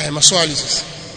haya maswali sasa.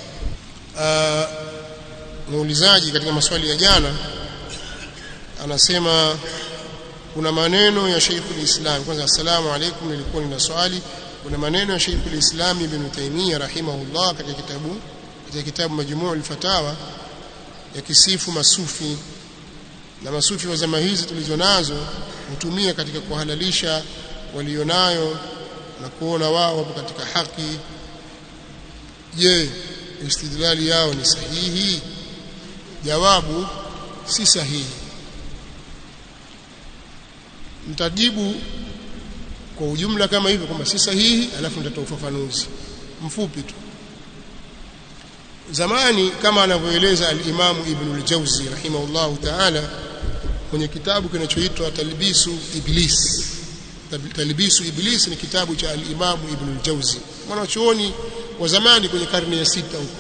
Muulizaji katika maswali ya jana anasema kuna maneno ya Sheikhul Islam. Kwanza asalamu alaykum, nilikuwa nina swali. Kuna maneno ya Sheikhul Islam Ibn Taymiyyah rahimahullah katika kitabu Majmu'ul Fatawa yakisifu masufi, na masufi wa zama hizi tulizonazo hutumia katika kuhalalisha walionayo na kuona wao wapo katika haki. Je, istidlali yao ni sahihi? Jawabu, si sahihi. Nitajibu kwa ujumla kama hivyo kwamba si sahihi, alafu nitatoa ufafanuzi mfupi tu. Zamani kama anavyoeleza al-Imam Ibn al-Jawzi rahimahullahu ta'ala kwenye kitabu kinachoitwa Talbisu Iblis. Talbisu Iblis ni kitabu cha al-Imam Ibn al-Jawzi, mwanachuoni wa zamani kwenye karne ya 6 huko.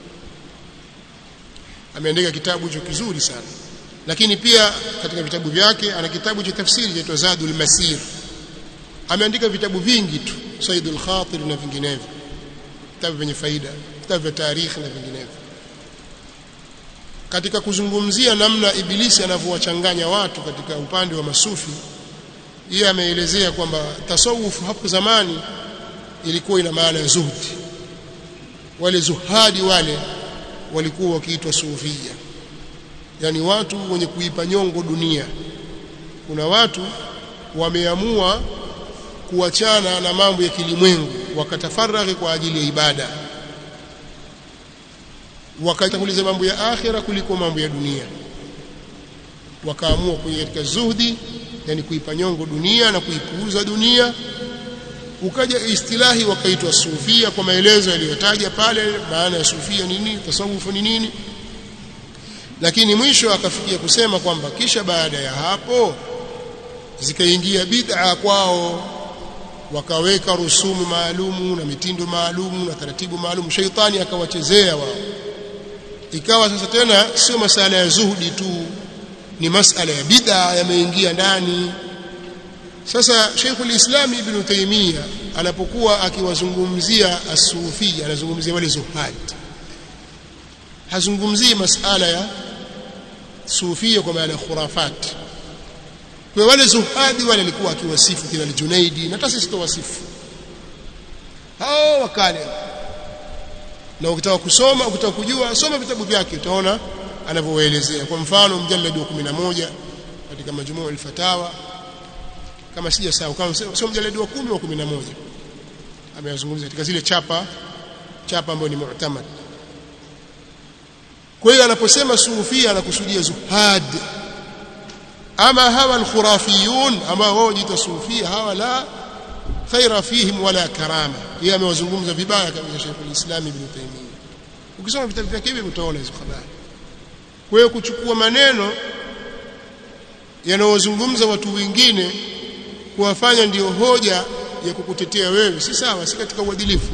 Ameandika kitabu hicho kizuri sana, lakini pia katika vitabu vyake ana kitabu cha tafsiri kinaitwa Zadul Masir. Ameandika vitabu vingi tu, Saidul Khatir na vinginevyo, vitabu vyenye faida, vitabu vya tarikhi na vinginevyo. Katika kuzungumzia namna Ibilisi anavyowachanganya watu katika upande wa masufi, yeye ameelezea kwamba tasawuf hapo zamani ilikuwa ina maana ya zuhdi. Wale zuhadi wale walikuwa wakiitwa sufia, yani watu wenye kuipa nyongo dunia. Kuna watu wameamua kuachana na mambo ya kilimwengu, wakatafaraghi kwa ajili ya ibada, wakatanguliza mambo ya akhira kuliko mambo ya dunia, wakaamua kuingia katika zuhdi, yani kuipa nyongo dunia na kuipuuza dunia. Ukaja istilahi wakaitwa sufia kwa maelezo yaliyotaja pale, maana ya sufia ni nini, tasawufu ni nini. Lakini mwisho akafikia kusema kwamba kisha baada ya hapo zikaingia bid'a kwao, wakaweka rusumu maalumu na mitindo maalumu na taratibu maalumu, shaitani akawachezea wao. Ikawa sasa tena sio masala ya zuhudi tu, ni masala ya bid'a yameingia ndani. Sasa Sheikhul Islam Ibn Taymiyyah anapokuwa akiwazungumzia as-sufia, anazungumzia wale zuhad, hazungumzii masala ya sufia kwa maana khurafat. Kwa wale zuhadi wale alikuwa akiwasifu kina al-Junaidi, na hata sisi tuwasifu hao wakale. Na ukitaka kusoma, ukitaka kujua, soma vitabu vyake utaona anavyoelezea. Kwa mfano mjallad wa 11 katika Majmu'ul Fatawa, kama sijasahau, kama sio mjallad wa 10 wa 11, ameyazungumza katika zile chapa ambayo ni mu'tamad. Kwa hiyo anaposema sufia anakusudia zuhad. Ama hawa al-khurafiyun ambao wao jiita sufia, hawa la khaira fihim wala karama. Yeye amewazungumza vibaya kabisa Sheikhul Islam Ibn Taymiyyah. Ukisoma vitabu vyake hivi utaona hizo habari. Kwa hiyo kuchukua maneno yanayozungumza watu wengine kuwafanya ndio hoja ya kukutetea wewe, si sawa, si katika uadilifu.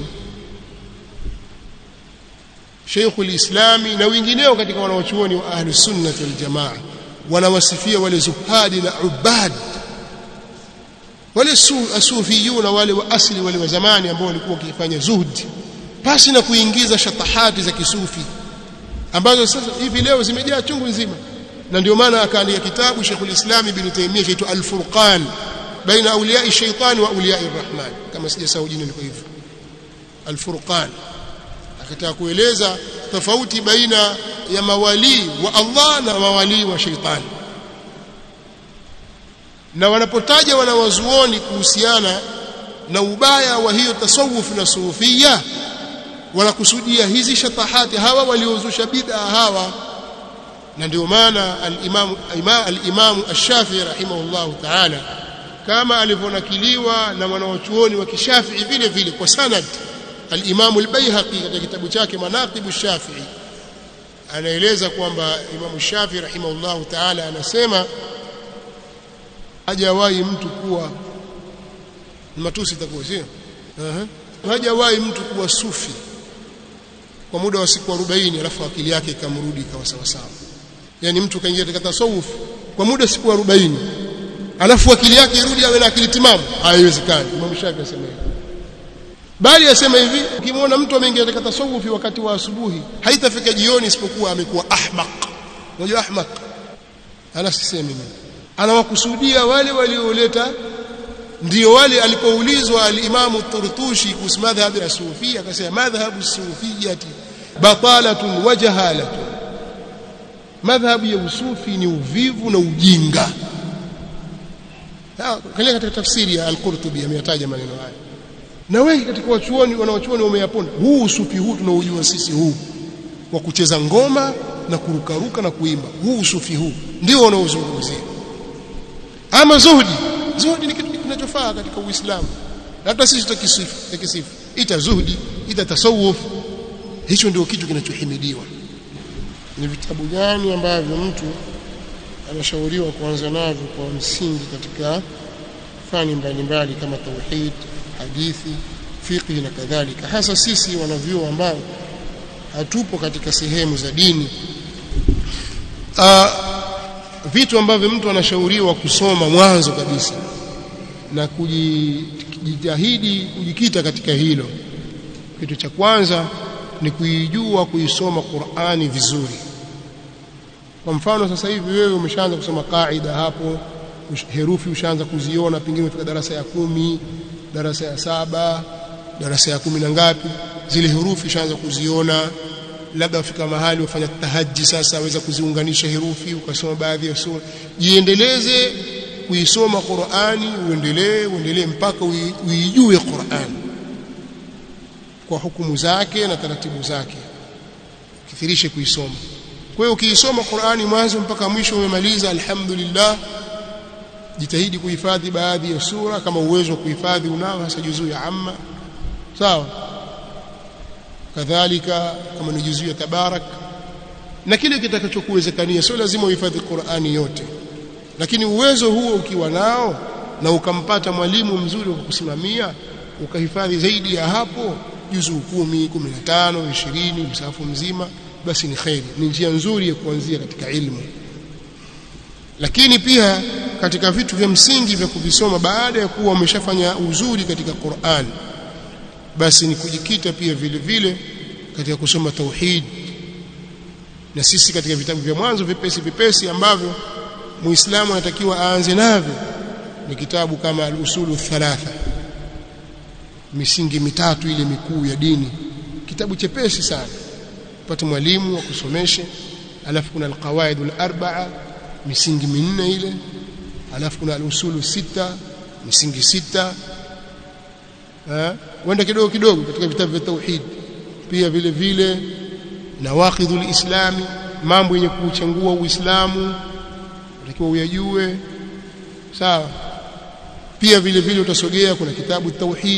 Sheikhul Islam na wengineo katika wanawachuoni wa Ahlus Sunnah wal Jamaa wanawasifia wale zuhadi na ubad, wale asufiyuna, wale wa asili, wale wa zamani ambao walikuwa wakifanya zuhdi pasi na kuingiza shatahati za kisufi ambazo sasa hivi leo zimejaa chungu nzima. Na ndio maana akaandika kitabu Sheikhul Islam Ibn Taymiyyah chaitwa Al-Furqan baina awliya'i shaytan wa awliya'i rahman, kama sijasahau jina liko hivyo, Al-Furqan. Akataka kueleza tofauti baina ya mawali wa Allah na mawali wa shaytan. Na wanapotaja wanawazuoni kuhusiana na ubaya wa hiyo tasawuf na sufia, wanakusudia hizi shatahati, hawa waliozusha bid'a hawa. Na ndio maana al-Imam Ash-Shafi'i rahimahullahu ta'ala, kama alivyonakiliwa na wanawachuoni wa Kishafi'i vile vile kwa sanad, al-Imam al-Baihaqi katika kitabu chake Manaqib ash-Shafi'i anaeleza kwamba Imam Ash-Shafi'i rahimahullahu ta'ala anasema hajawahi mtu kuwa matusi itakuwa sio, hajawahi mtu kuwa sufi kwa muda wa siku 40 alafu akili yake ikamrudi ikawa sawa sawa. Yani mtu kaingia katika tasawuf kwa muda siku 40 alafu akili yake irudi awe na akili timamu, haiwezekani. Imam Shafi'i anasema hivyo. bali asema hivi, ukimwona mtu ameingia katika tasawufi wakati wa asubuhi haitafika jioni isipokuwa amekuwa ahmaq. Unajua ahmaq ana sisemi mimi, anawakusudia wale walioleta, ndio wale alipoulizwa al-Imam at-Turtushi kuhusu madhhabu ya Sufia akasema madhhabu as-Sufiyyati batalatun wa jahalatun, madhhabu ya usufi ni uvivu na ujinga. Kale katika tafsiri ya al-Qurtubi ameyataja maneno haya, na wengi katika wanawachuoni wameyapona. Huu usufi huu tunaojua sisi huu wa kucheza ngoma na kurukaruka na kuimba, huu usufi huu ndio wanaozungumzia. Ama zuhudi ni kitu kinachofaa katika Uislamu, hata sisi tukisifu ita zuhudi, ita tasawuf, hicho ndio kitu kinachohimidiwa. Ni vitabu gani ambavyo mtu anashauriwa kuanza navyo kwa msingi katika fani mbalimbali kama tauhid, hadithi, fiqh na kadhalika, hasa sisi wanavyuo ambao hatupo katika sehemu za dini? Vitu ambavyo mtu anashauriwa kusoma mwanzo kabisa na kujitahidi kujikita katika hilo, kitu cha kwanza ni kuisoma Qur'ani vizuri. Kwa mfano sasa hivi wewe umeshaanza kusoma kaida hapo, herufi ushaanza kuziona, pengine umefika darasa ya 10, darasa ya 7, darasa ya 10 na ngapi, zile herufi ushaanza kuziona. Labda ufika mahali ufanya tahajji, sasa waweza kuziunganisha herufi ukasoma baadhi ya sura. Jiendeleze kuisoma Qur'ani, uendelee mpaka uijue Qur'ani kwa hukumu zake na taratibu zake, kithirishe kuisoma. Kwa hiyo ukiisoma Qur'ani mwanzo mpaka mwisho umemaliza, alhamdulillah. Jitahidi kuhifadhi baadhi ya sura kama uwezo wa kuhifadhi unao, hasa juzuu ya amma, sawa. Kadhalika kama ni juzuu ya tabarak na kile kitakachokuwezekania. Sio lazima uhifadhi Qur'ani yote, lakini uwezo huo ukiwa nao na ukampata mwalimu mzuri wa kukusimamia, ukahifadhi zaidi ya hapo juzuu 10, 15, 20, msahafu mzima, basi ni khairi, ni njia nzuri ya kuanzia katika ilmu. Lakini pia katika vitu vya msingi vya kuvisoma baada ya kuwa umeshafanya uzuri katika Qur'an, basi ni kujikita pia vile vile katika kusoma tauhid. Na sisi katika vitabu vya mwanzo vipesi ambavyo Muislamu anatakiwa aanze navyo ni kitabu kama al-Usulu Thalatha, misingi mitatu ile mikuu ya dini. Kitabu chepesi sana, upate mwalimu wa kusomeshe. Alafu kuna al-Qawaid al-Arba'a, misingi minne ile. Alafu kuna al-Usulu Sita, misingi 6. Wenda kidogo katika vitabu vya tauhid. Pia vile vile nawaqidhul islami, mambo yenye kuchangua Uislamu unatakiwa uyajue, sawa. Pia vile vile utasogea kuna kitabu tauhid,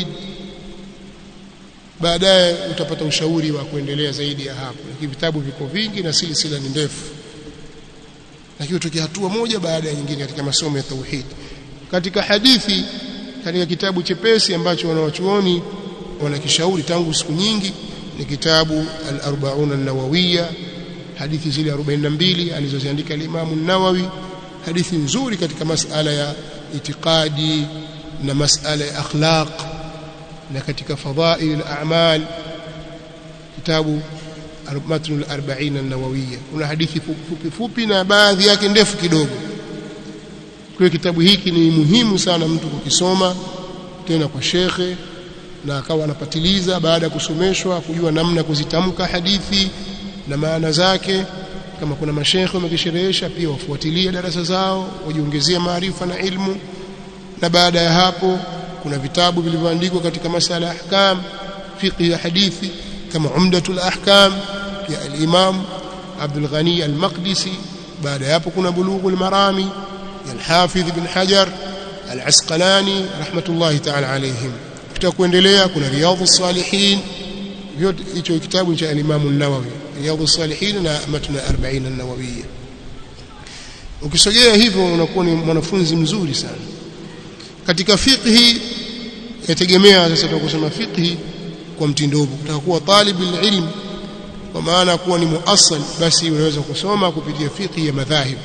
baadaye utapata ushauri wa kuendelea zaidi ya hapo. Lakini vitabu viko vingi na silsila ni ndefu, lakini utoke hatua moja baada ya nyingine katika masomo ya tauhid. Katika hadithi, katika kitabu chepesi ambacho wanawachuoni wanakishauri tangu siku nyingi ni kitabu al-Arba'un an-Nawawiyya, hadithi zile 42 alizoziandika al-Imam an-Nawawi, hadithi nzuri katika masala ya itikadi na masala ya akhlaq na katika fadhail al-a'mal. Kitabu matn al-40 an-Nawawiyya, kuna hadithi fupi na baadhi yake ndefu kidogo. Kwa kitabu hiki ni muhimu sana mtu kukisoma tena kwa shekhe, na akawa anapatiliza baada ya kusomeshwa kujua namna kuzitamka hadithi na maana zake. Kama kuna mashekhe wamekisherehesha, pia wafuatilie darasa zao, wajiongezee maarifa na ilmu. Na baada ya hapo kuna vitabu vilivyoandikwa katika masala ya ahkam, fiqh ya hadithi kama Umdatul Ahkam ya al-Imam Abdul Ghani al-Maqdisi. Baada ya hapo kuna Bulughul Marami ya al-Hafidh ibn Hajar al-Asqalani rahmatullahi ta'ala alayhim. Kuendelea kuna Riyadhus Salihin, vyote hicho kitabu cha al-Imam an-Nawawi, Riyadhus Salihin na matn al-40 an-Nawawiyya. Ukisogea hivyo unakuwa ni mwanafunzi mzuri sana. Katika fiqh yategemea sasa tunakusema fiqh kwa mtindo huu. Utakuwa talibul ilm kwa maana kuwa ni muassal, basi unaweza kusoma kupitia fiqh ya madhahib.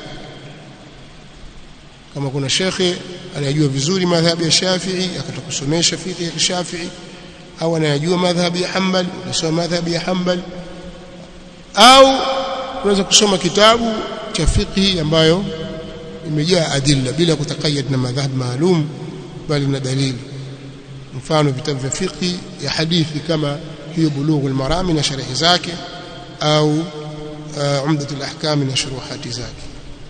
Kama kuna shekhe anayejua vizuri madhhabi ya Shafi'i akatakusomesha fiqh ya Shafi'i, au anayajua madhhabi ya Hanbali, unasoma madhhabi ya Hanbali, au unaweza kusoma kitabu cha fiqh ambayo imejaa adilla bila kutakayad na madhhab maalum bali na dalili. Mfano vitabu vya fiqh ya hadithi kama hiyo Bulughul Marami na sharhi zake, au Umdatul Ahkam na shuruhati zake.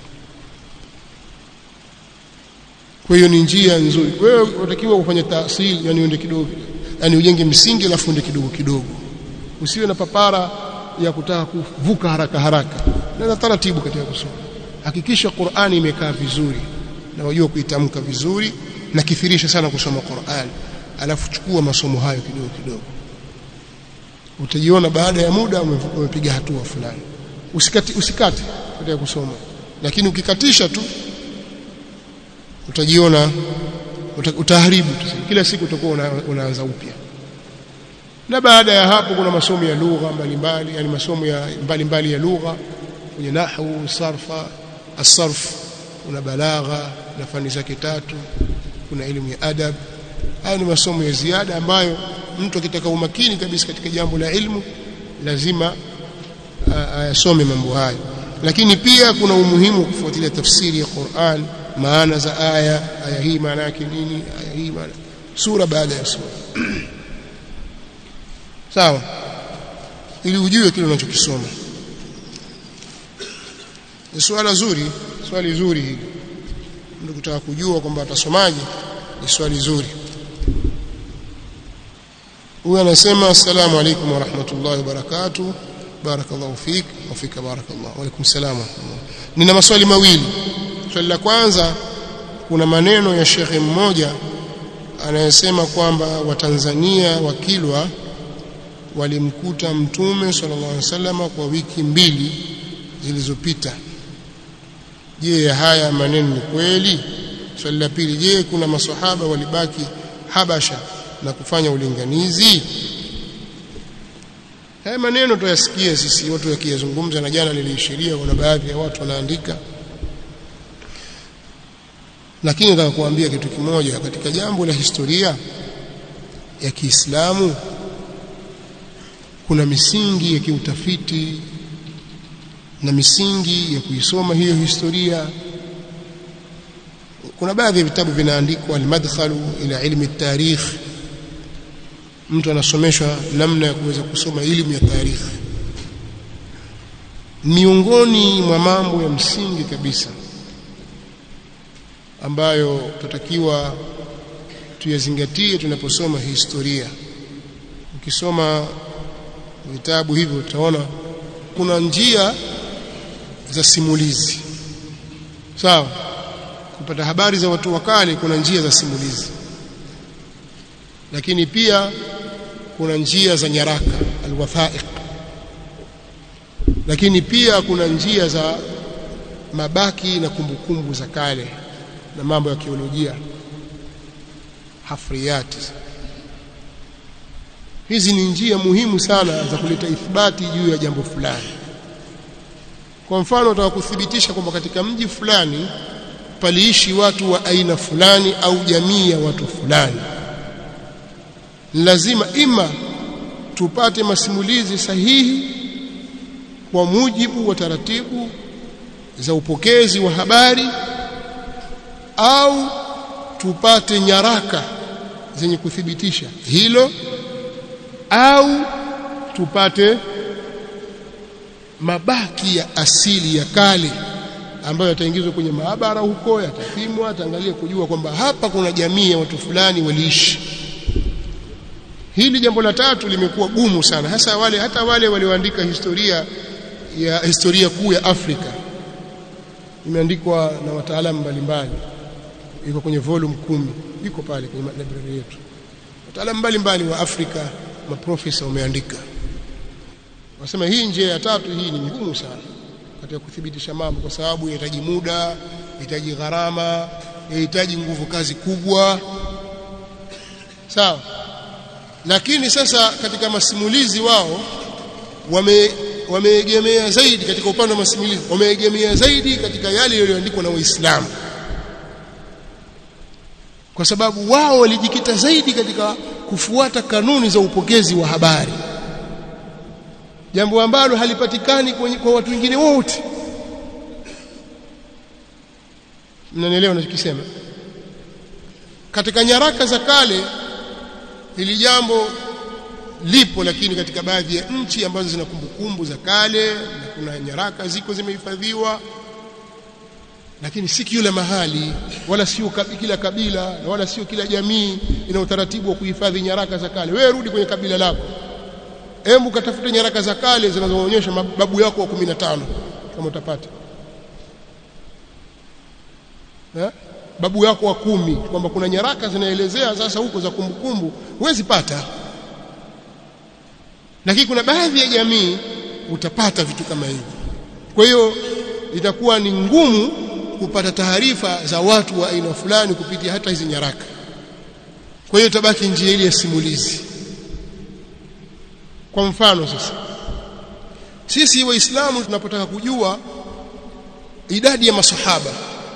Kwa hiyo ni njia nzuri. Wewe unatakiwa kufanya tahsil, yani uende kidogo, yani ujenge msingi alafu uende kidogo kidogo. Usiwe na papara ya kutaka kuvuka haraka haraka. Na taratibu katika kusoma. Hakikisha Qur'ani imekaa vizuri na wajua kuitamka vizuri, na kithirisha sana kusoma Qur'ani. Alafu chukua masomo hayo kidogo kidogo. Utajiona baada ya muda umepiga hatua fulani. Usikate katika kusoma. Lakini ukikatisha tu utajiona utaharibu tu. Kila siku utakuwa unaanza upya. Na baada ya hapo kuna masomo ya lugha mbalimbali, yani masomo ya mbalimbali ya lugha, kwenye nahwu, sarfa, as-sarf, kuna balagha na fani zake tatu, kuna elimu ya adab. Haya ni masomo ya ziada ambayo mtu akitaka umakini kabisa katika jambo la ilmu lazima ayasome mambo hayo. Lakini pia kuna umuhimu kufuatilia tafsiri ya Qur'an, maana za aya hii maana yake nini, aya hii maana, sura baada ya sura. Sawa, ili ujue kile unachokisoma. Ni swali zuri hili. Mtu kutaka kujua kwamba atasomaje ni swali zuri. Huyu anasema assalamu alaykum wa rahmatullahi wa barakatuh. Barakallahu fik wa fika barakallahu. Wa alaykum salaam wa rahmatullah. Nina maswali mawili. Swali la kwanza, kuna maneno ya shekhe mmoja anayesema kwamba Watanzania wa Kilwa walimkuta Mtume sallallahu alaihi wasallam kwa wiki 2 zilizopita. Je, haya maneno ni kweli? Swali la pili, je, kuna maswahaba walibaki Habasha na kufanya ulinganizi? Haya maneno tuyasikie sisi watu wakiyazungumza, na jana niliishiria kuna baadhi ya watu wanaandika. Lakini nataka kuambia kitu kimoja katika jambo la historia ya Kiislamu. Kuna misingi ya kiutafiti na misingi ya kuisoma hiyo historia. Kuna baadhi ya vitabu vinaandikwa al-madkhalu ila ilmi at-tarikh. Mtu anasomeshwa namna ya kuweza kusoma elimu ya tarikh. Miongoni mwa mambo ya msingi kabisa ambayo tutakiwa tuyazingatie tunaposoma historia. Ukisoma vitabu hivyo utaona kuna njia za simulizi. Sawa? Kupata habari za watu wa kale kuna njia za simulizi. Lakini pia kuna njia za nyaraka, alwathaiq. Lakini pia kuna njia za mabaki na kumbukumbu za kale na mambo ya kiolojia, hafriyati. Hizi ni njia muhimu sana za kuleta ithibati juu ya jambo fulani. Kwa mfano, utaka kuthibitisha kwamba katika mji fulani paliishi watu wa aina fulani au jamii ya watu fulani, lazima ima tupate masimulizi sahihi kwa mujibu wa taratibu za upokezi wa habari, au tupate nyaraka zenye kuthibitisha hilo, au tupate mabaki ya asili ya kale ambayo yataingizwa kwenye maabara huko, yatapimwa, ataangalia kujua kwamba hapa kuna jamii ya watu fulani waliishi. Hili jambo la tatu limekuwa gumu sana, hata wale walioandika historia kuu ya Afrika. Imeandikwa na wataalamu mbalimbali, iko kwenye volume 10, iko pale kwenye library yetu. Wataalamu mbalimbali wa Afrika, maprofesa wameandika. Wasema hii njia ya tatu hii ni ngumu sana katika kuthibitisha mambo, kwa sababu inahitaji muda, inahitaji gharama, inahitaji nguvu kazi kubwa. Sawa? Lakini sasa katika masimulizi wao wameegemea zaidi katika upande wa masimulizi, wameegemea zaidi katika yale yaliyoandikwa na Waislamu, kwa sababu wao walijikita zaidi katika kufuata kanuni za upokezi wa habari, jambo ambalo halipatikani kwa watu wengine wote. Mnanielewa ninachokisema? Katika nyaraka za kale hili jambo lipo, lakini katika baadhi ya nchi ambazo zina kumbukumbu za kale na kuna nyaraka ziko zimehifadhiwa, lakini si kila mahali wala sio kila kabila wala sio kila jamii ina utaratibu wa kuhifadhi nyaraka za kale. Wewe rudi kwenye kabila lako, hebu katafute nyaraka za kale zinazoonyesha babu yako wa 15 kama utapata, babu yako wa 10, kwamba kuna nyaraka zinaelezea sasa huko za kumbukumbu, huwezi pata. Lakini kuna baadhi ya jamii utapata vitu kama hivi. Kwa hiyo itakuwa ni ngumu kupata taarifa za watu wa aina fulani kupitia hata hizi nyaraka. Kwa hiyo tabaki njia ile ya simulizi. Kwa mfano sasa, sisi Waislamu tunapotaka kujua idadi ya masahaba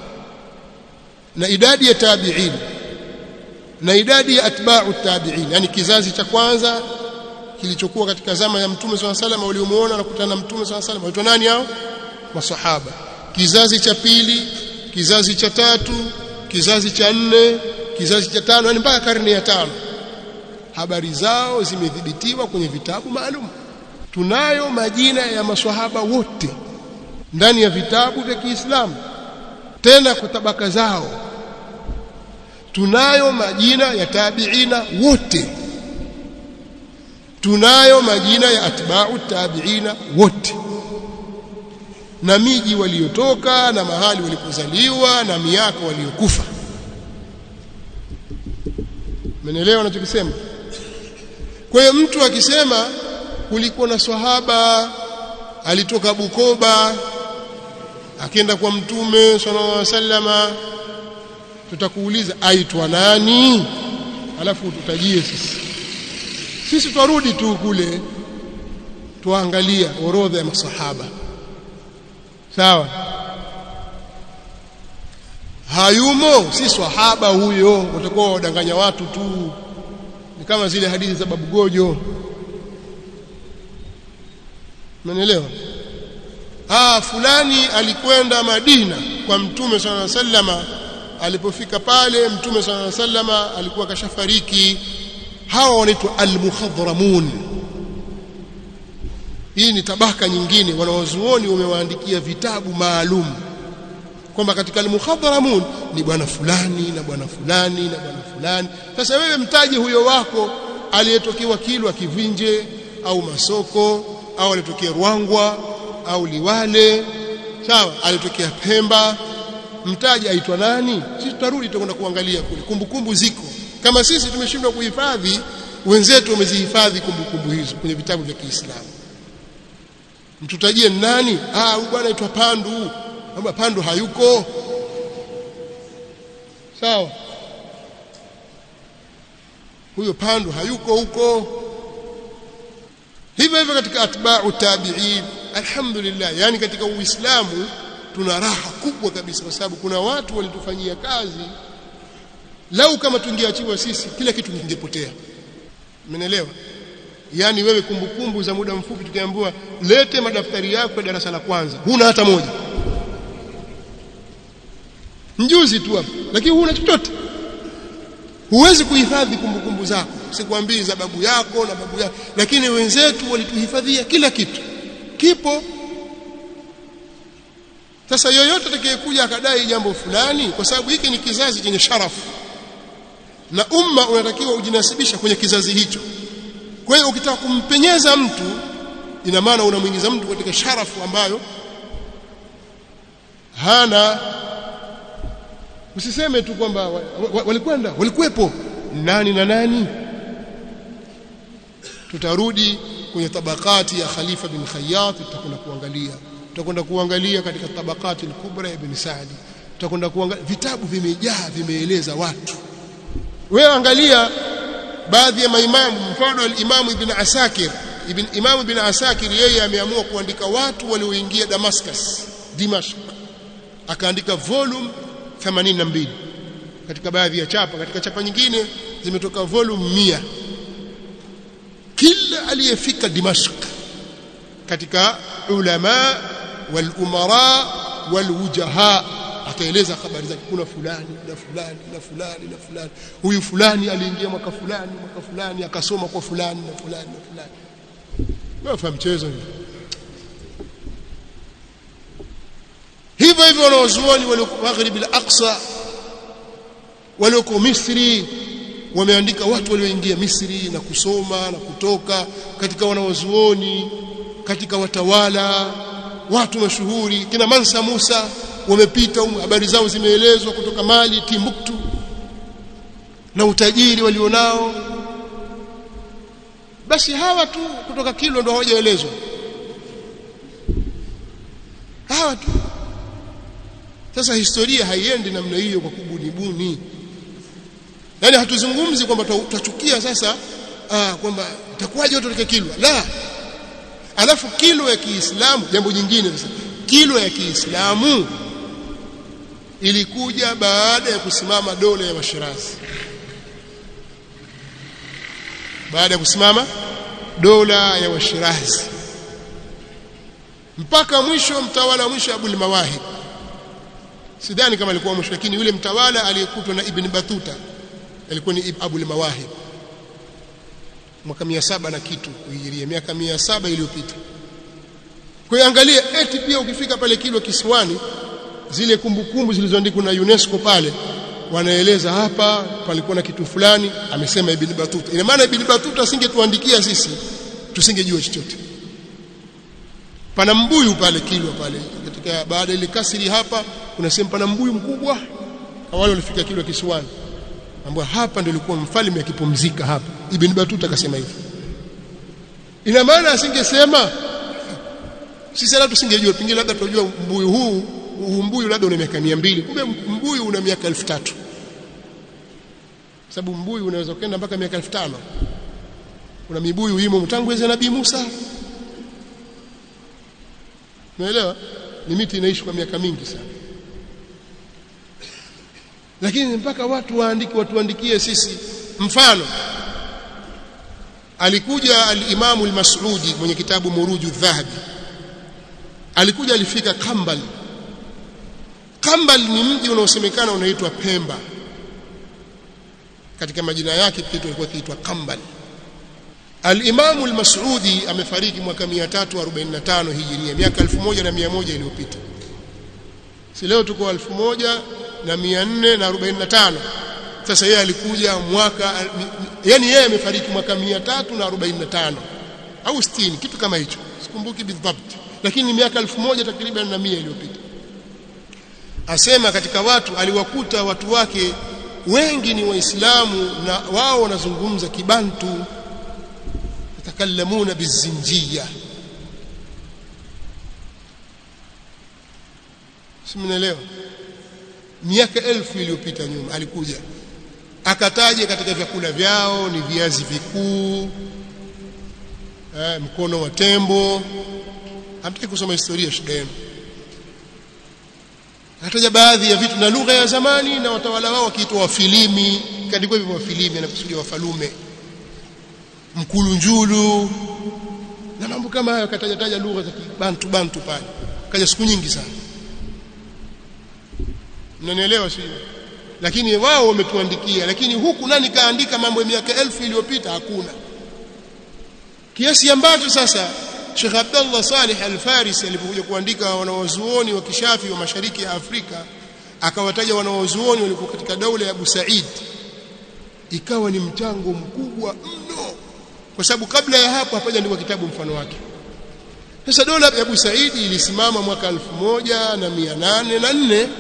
na idadi ya tabi'in na idadi ya atba'u tabi'in, yani kizazi cha kwanza kilichokuwa katika zama ya Mtume swalla sallam, waliomuona na kukutana na Mtume swalla sallam, waitwa nani hao? Masahaba. Kizazi cha pili, kizazi cha tatu, kizazi cha 4, kizazi cha 5, yani mpaka karne ya 5. Habari zao zimethibitiwa kwenye vitabu maalum. Tunayo majina ya maswahaba wote ndani ya vitabu vya Kiislamu, tena kwa tabaka zao. Tunayo majina ya tabi'ina wote, tunayo majina ya atba'u tabi'ina wote, na miji waliotoka na mahali walipozaliwa na miaka waliokufa. Mnaelewa ninachokisema? Kwa hiyo mtu akisema kulikuwa na swahaba alitoka Bukoba akienda kwa Mtume sallallahu alaihi wasallama, tutakuuliza aitwa nani, alafu tutajie sisi tuarudi tu kule tuangalia orodha ya masahaba. Sawa? Hayumo, si swahaba huyo, utakuwa wadanganya watu tu. Ni kama zile hadithi za Babu Gojo. Umeelewa? Fulani alikwenda Madina kwa Mtume sallallahu alaihi wasallama, alipofika pale Mtume sallallahu alaihi wasallama alikuwa kashafariki. Hawa wanaitwa al-mukhadhramun. Hii ni tabaka nyingine, wanawazuoni wamewaandikia vitabu maalum kwamba katika al-mukhadhramun ni bwana fulani na bwana fulani na bwana fulani. Sasa wewe mtaje huyo wako aliyetokewa Kilwa Kivinje au Masoko, au aliyetokea Ruangwa au Liwale, sawa, aliyetokea Pemba, mtaje aitwa nani. Sisi tutarudi tutakwenda kuangalia kule, kumbukumbu ziko. Kama sisi tumeshindwa kuhifadhi, wenzetu wamezihifadhi kumbukumbu hizo kwenye vitabu vya Kiislamu. Mtutajie nani? Huyu bwana aitwa Pandu. Kama Pandu hayuko, sawa, huyo Pandu hayuko huko. Hivyo hivyo katika atba'u tabi'in. Alhamdulillah, yani katika Uislamu tuna raha kubwa kabisa, kwa sababu kuna watu walitufanyia kazi. Lau kama tungeachiwa sisi, kila kitu kingepotea. Umeelewa? Yani wewe kumbukumbu za muda mfupi tukiambiwa lete madaftari yako ya darasa la kwanza, huna hata moja. Mjuzi tu hapo, lakini huna chochote. Huwezi kuhifadhi kumbukumbu zako, sikwambii za babu yako na babu yako, lakini wenzetu walituhifadhia kila kitu. Kipo. Sasa yoyote atakayekuja akadai jambo fulani, kwa sababu hiki ni kizazi chenye sharafu na umma unatakiwa ujinasibisha kwenye kizazi hicho. Kwa hiyo ukitaka kumpenyeza mtu, ina maana unamuingiza mtu katika sharafu ambayo hana. Usiseme tu kwamba walikuwepo nani na nani. Tutarudi kwenye tabakati ya Khalifa bin Khayyat, tutakwenda kuangalia katika tabakati al-kubra ibn Sa'di, tutakwenda kuangalia vitabu vimejaa, vimeeleza watu. Wewe angalia baadhi ya maimamu, mfano al-Imam Ibn Asakir, yeye ameamua kuandika watu walioingia Dimashq, akaandika volume 82 katika baadhi ya chapa. Katika chapa nyingine zimetoka volume 100. kila aliyefika Dimashq katika ulama wal umara wal wujaha ataeleza habari zake. Kuna fulani na fulani na fulani na fulani, huyu fulani aliingia mwaka fulani akasoma kwa fulani na fulani na fulani. Wafa mchezo hivyo hivyo. Wanazuoni walioko Maghrib al-Aqsa, walioko Misri, wameandika watu walioingia Misri na kusoma na kutoka katika wanazuoni, katika watawala, watu mashuhuri. Kina Mansa Musa wamepita, habari zao zimeelezwa kutoka Mali, Timbuktu, na utajiri walionao. Basi hawa tu kutoka Kilwa ndio hawajaelezwa, hawa tu. Sasa historia haiendi namna hiyo kwa kubunibuni. Yaani hatuzungumzi kwamba tutachukia sasa kwamba itakuwaje watu kutoka Kilwa, la. Alafu Kilwa ya Kiislamu, jambo jingine sasa, Kilwa ya Kiislamu ilikuja baada ya kusimama dola ya Washirazi. Baada ya kusimama dola ya Washirazi mpaka mwisho, mtawala mwisho Abul Mawahib, sidhani kama alikuwa mwisho, lakini yule mtawala aliyekutwa na Ibn Battuta alikuwa ni Abul Mawahib, mwaka 700 na kitu Hijiria, miaka 700 iliyopita. Kwa hiyo angalia, eti pia ukifika pale Kilwa Kisiwani, zile kumbukumbu zilizoandikwa na UNESCO pale wanaeleza hapa palikuwa na kitu fulani, amesema Ibn Battuta. Ina maana Ibn Battuta asingetuandikia sisi, tusingejua chochote. Pana mbuyu pale Kilwa pale, katika baada ile kasri hapa kuna sehemu pana mbuyu mkubwa. Wale walifika Kilwa Kisiwani, ambao hapa ndio ilikuwa mfalme akipumzika hapa. Ibn Battuta akasema hivi. Ina maana asingesema, sisi hata tusingejua, pengine labda tunajua mbuyu huu mbuyu labda una miaka 200, kumbe mbuyu una miaka 3000. Sababu mbuyu unaweza kwenda mpaka miaka 5000. Kuna mibuyu imo tangu enzi Nabii Musa. Unaelewa? Ni miti inaishi kwa miaka mingi sana. Lakini mpaka watuandikie sisi. Mfano, alikuja al-Imam al-Mas'udi mwenye kitabu Muruju Dhahabi. Alikuja, alifika Kambal. Kambal ni mji unaosemekana unaitwa Pemba. Katika majina yake kitu kilikuwa kiitwa Kambal. Al-Imam al-Mas'udi amefariki mwaka 345 Hijiria, miaka 1100 iliyopita. Si leo tuko 1445. Sasa yeye alikuja mwaka, yani yeye amefariki mwaka 345 au 60, kitu kama hicho, sikumbuki bidhabt, lakini miaka 1000 takriban na 100 iliyopita. Asema katika watu aliwakuta watu wake wengi ni Waislamu, na wao wanazungumza Kibantu, yatakallamuna bizinjia. Simuelewa. Miaka 1000 iliyopita nyuma alikuja, akataja katika vyakula vyao ni viazi vikuu, mkono wa tembo. Hamtaki kusoma historia, shida yenu. Akataja baadhi ya vitu na lugha ya zamani, na watawala wao wakiitwa Wafilimi, kaandikwa hivyo Wafilimi, anakusudia wafalume, Mkulunjulu na mambo kama hayo. Akataja lugha za Bantu pale, kaja siku nyingi sana. Mnanielewa sio? Lakini wao wametuandikia, lakini huku nani kaandika mambo ya miaka 1000 iliyopita? Hakuna. Kiasi ambacho sasa Sheikh Abdullah Salih Al-Farisi alipokuja kuandika wanawazuoni wa Kishafi wa Mashariki ya Afrika, akawataja wanawazuoni walikuwa katika daula ya Abu Said, ikawa ni mchango mkubwa mno, kwa sababu kabla ya hapo hapajaandikwa kitabu mfano wake. Sasa dola ya Abu Said ilisimama mwaka 1804.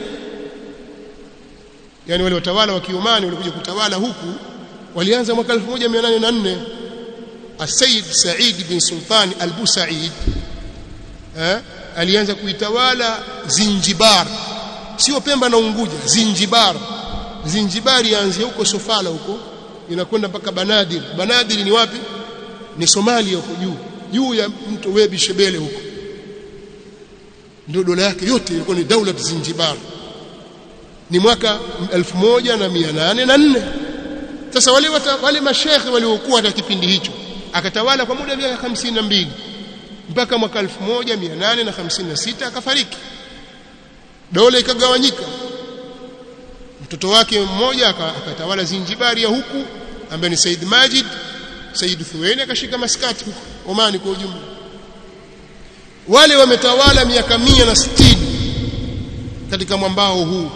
Yani wale watawala wa Kiomani walikuja kutawala huku walianza mwaka 1804. As-Sayyid Said bin Sultan al-Busaid alianza kuitawala Zinjibar, sio Pemba na Unguja, Zinjibar. Zinjibar yaanzia huko Sofala huko inakwenda mpaka Banadir. Banadir ni wapi? Ni Somalia huko juu ya mto Webi Shebele huko. Ndio dola yake yote ilikuwa ni daula ya Zinjibar. Ni mwaka 1804. Sasa wale mashekhe waliokuwa katika kipindi hicho akatawala kwa muda wa miaka 52 mpaka mwaka 1856 akafariki. Dola ikagawanyika. Mtoto wake mmoja akatawala Zinjibari ya huku ambaye ni Said Majid. Said Thuwaini akashika Maskati huko Omani kwa ujumla. Wale wametawala miaka 160 katika mwambao huu.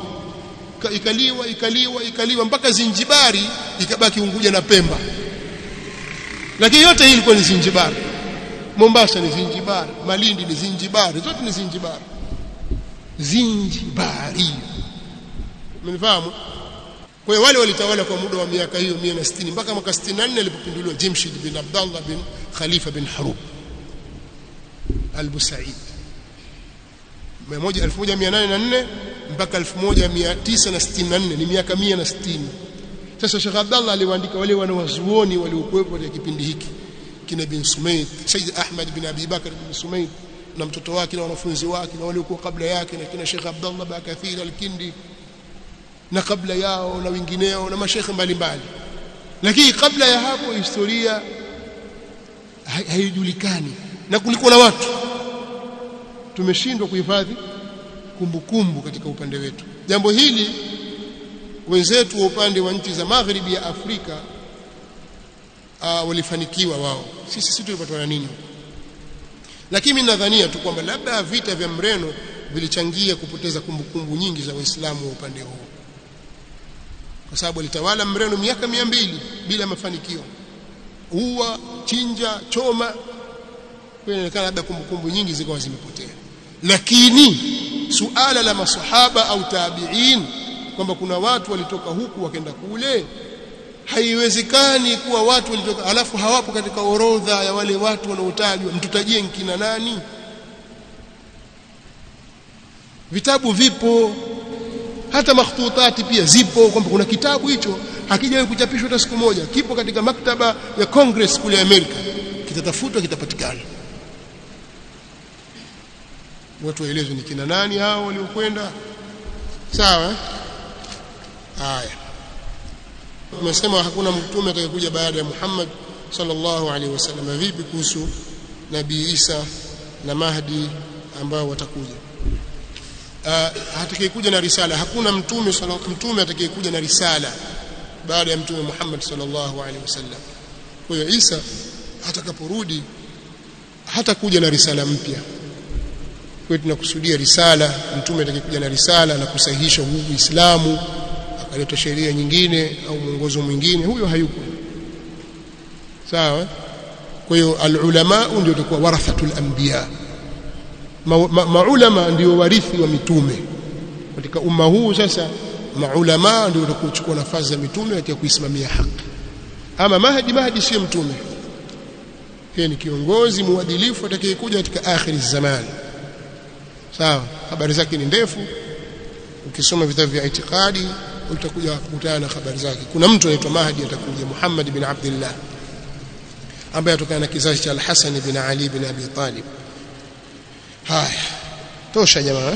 Ikaliwa mpaka Zinjibari ikabaki Unguja na Pemba. Lakini yote hii ilikuwa ni Zinjibari. Mombasa ni Zinjibari, Malindi ni Zinjibari, zote ni Zinjibari. Zinjibari. Mnifahamu? Kwa hiyo wale walitawala kwa muda wa miaka hiyo 160 mpaka mwaka 64 alipopinduliwa Jamshid bin Abdullah bin Khalifa bin Harub al-Busaid. 1804 mpaka 1964 ni miaka 160. Sasa Sheikh Abdullah aliwaandika wale wanawazuoni waliokuwepo katika kipindi hiki, kina bin Sumayd, Sayyid Ahmad bin Abi Bakr bin Sumayd na mtoto wake na wanafunzi wake na waliokuwa kabla yake, na kina Sheikh Abdullah Bakathir al-Kindi na kabla yao na wengineo na mashekhe mbalimbali. Lakini kabla ya hapo historia haijulikani, na kulikuwa na watu tumeshindwa kuhifadhi kumbukumbu katika upande wetu. Jambo hili wenzetu wa upande wa nchi za magharibi ya Afrika walifanikiwa wao. Sisi tulipatwa na nini? Lakini mimi nadhania tu kwamba labda vita vya Mreno vilichangia kupoteza kumbukumbu nyingi za Waislamu wa upande huo, kwa sababu alitawala Mreno miaka 200 bila mafanikio. Uwa, chinja, choma, inaonekana labda kumbukumbu nyingi zikawa zimepotea. Lakini suala la masahaba au tabi'in kwamba kuna watu walitoka huku wakaenda kule, haiwezekani kuwa watu walitoka alafu hawapo katika orodha ya wale watu wanaotajwa. Mtutajie nkina nani? Vitabu vipo, hata makhtutati pia zipo, kwamba kuna kitabu hicho hakijawahi kuchapishwa hata siku moja, kipo katika maktaba ya Congress kule Amerika, kitatafutwa kitapatikana. Watu waelezwe ni kina nani hao waliokwenda. Sawa? Haya. Tumesema hakuna mtume atakayekuja baada ya Muhammad sallallahu alaihi wasallam. Vipi kuhusu Nabii Isa na Mahdi ambao watakuja? Atakayekuja na risala. Hakuna mtume atakayekuja na risala baada ya mtume Muhammad sallallahu alaihi wasallam. Kwa hiyo Isa atakaporudi hatakuja na risala mpya. Kwa hiyo tunakusudia risala, mtume atakayekuja na risala na kusahihisha Uislamu, akaleta sheria nyingine au mwongozo mwingine, huyo hayupo. Sawa? Kwa hiyo al-ulama ndio watakuwa warathatul anbiya. Maulama ndio warithi wa mitume katika umma huu. Sasa maulama ndio watakuchukua nafasi za mitume katika kuisimamia haki. Ama Mahdi sio mtume, yeye ni kiongozi muadilifu atakayekuja katika akhir zaman. Sawa? Habari zake ni ndefu, ukisoma vitabu vya itikadi utakuja kukutana na habari zake. Kuna mtu anaitwa Mahdi atakuja, Muhammad bin Abdullah, ambaye atokana na kizazi cha Al-Hasan bin Ali bin Abi Talib. Haya, tosha jamaa.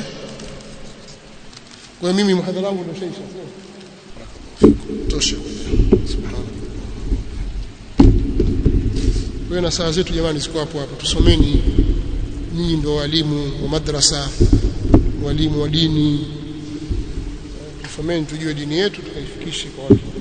Kwa mimi muhadhara wangu ndio shaisha. Tosha. Subhanallah. Kwa na saa zetu jamani ziko hapo hapo. Tusomeni, nyinyi ndio walimu wa madrasa, walimu wa dini. Tusomeni tujue dini yetu tukaifikishe kwa watu.